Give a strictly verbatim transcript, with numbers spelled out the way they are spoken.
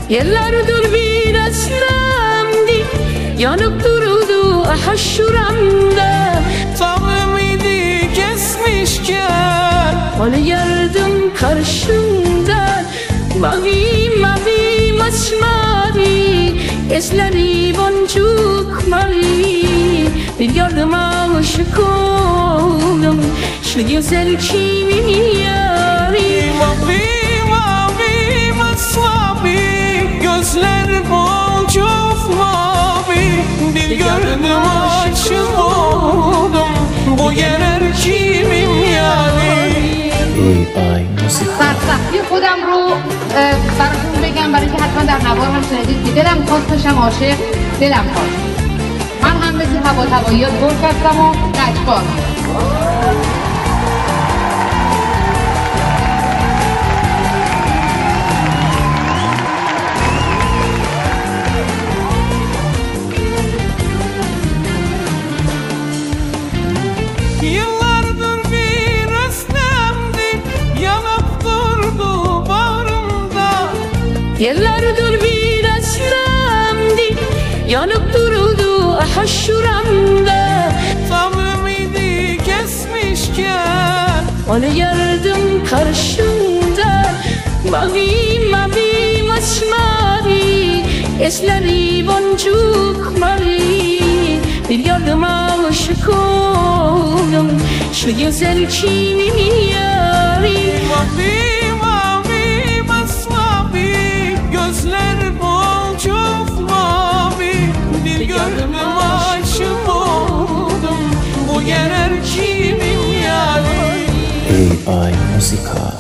Yıllardır bir aslamdi, yanıp duruldu aha şuramda. Tam ümidi kesmişken Onu gördüm karşımda. Mavi mavi masmavi, gözleri boncuk mavi. Bir gördüm aşık oldum, şu güzel kimin yari. Mavi mavi masmavi, gözler boncuk mavi. Bir gördüm aşık oldum, bu yerler kimin yari. ای آی موسیقا سرسختی خودم رو براتون بگم، برای که حتما در نوار هم شنیدید که دلم خواست باشم عاشق، دلم خواست. من هم مثل هوا هوایی ها ترک هستم و قجبار. Yıllardır bir özlemdi, yanıp durdu bağrımda. Yıllardır bir aslamdi, yanıp duruldu aha şuramda. Tam ümidi kesmişken Onu gördüm karşımda. Mavi mavi masmavi, gözleri boncuk mavi. Bir gördüm aşık oldum, şu güzel kimin yari. mavi mavi masmavi, gözler boncuk mavi. Bir gördüm aşık oldum, bu yerler kimin yari. ای آی موسیقا